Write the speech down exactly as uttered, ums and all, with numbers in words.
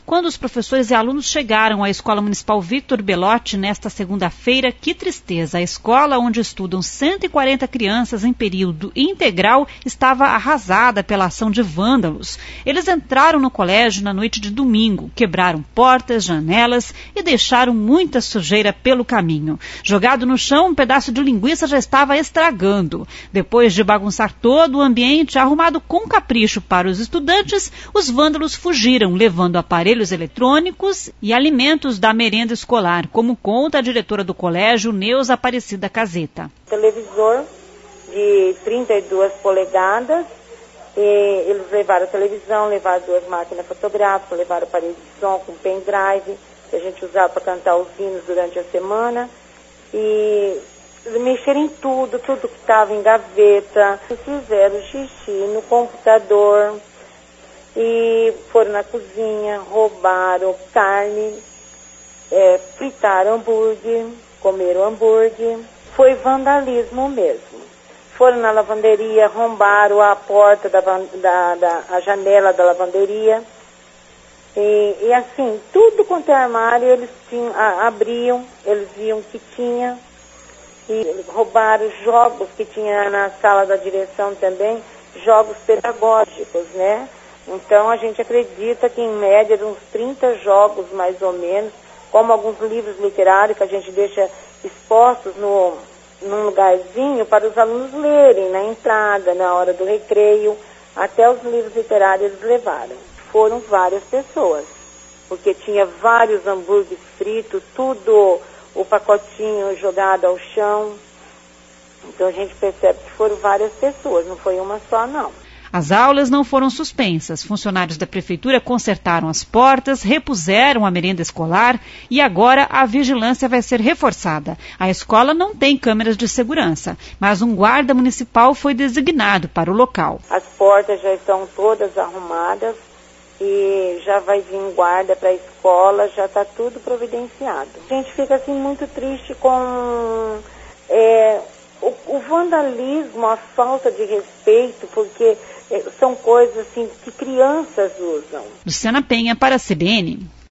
Quando os professores e alunos chegaram à Escola Municipal Victor Belotti nesta segunda-feira, que tristeza! A escola onde estudam cento e quarenta crianças em período integral estava arrasada pela ação de vândalos. Eles entraram no colégio na noite de domingo, quebraram portas, janelas e deixaram muita sujeira pelo caminho. Jogado no chão, um pedaço de linguiça já estava estragando. Depois de bagunçar todo o ambiente, arrumado com capricho para os estudantes, os vândalos fugiram, levando aparelhos eletrônicos e alimentos da merenda escolar, como conta a diretora do colégio, Neuza Aparecida Caseta. Televisor de trinta e duas polegadas, e eles levaram a televisão, levaram duas máquinas fotográficas, levaram aparelho de som com pendrive, que a gente usava para cantar os hinos durante a semana, e mexeram em tudo, tudo que estava em gaveta, fizeram xixi no computador, e foram na cozinha, roubaram carne, é, fritaram hambúrguer, comeram hambúrguer. Foi vandalismo mesmo. Foram na lavanderia, arrombaram a porta, da, da, da a janela da lavanderia. E, e assim, tudo quanto é armário, eles tinham, a, abriam, eles viam o que tinha. E roubaram jogos que tinha na sala da direção também, jogos pedagógicos, né? Então a gente acredita que em média de uns trinta jogos mais ou menos, como alguns livros literários que a gente deixa expostos no, num lugarzinho para os alunos lerem na entrada, na hora do recreio, até os livros literários eles levaram. Foram várias pessoas, porque tinha vários hambúrgueres fritos, tudo o pacotinho jogado ao chão. Então a gente percebe que foram várias pessoas, não foi uma só não. As aulas não foram suspensas. Funcionários da prefeitura consertaram as portas, repuseram a merenda escolar e agora a vigilância vai ser reforçada. A escola não tem câmeras de segurança, mas um guarda municipal foi designado para o local. As portas já estão todas arrumadas e já vai vir guarda para a escola, já está tudo providenciado. A gente fica assim muito triste com é, o, o vandalismo, a falta de respeito, porque são coisas assim que crianças usam. Luciana Penha para a C B N.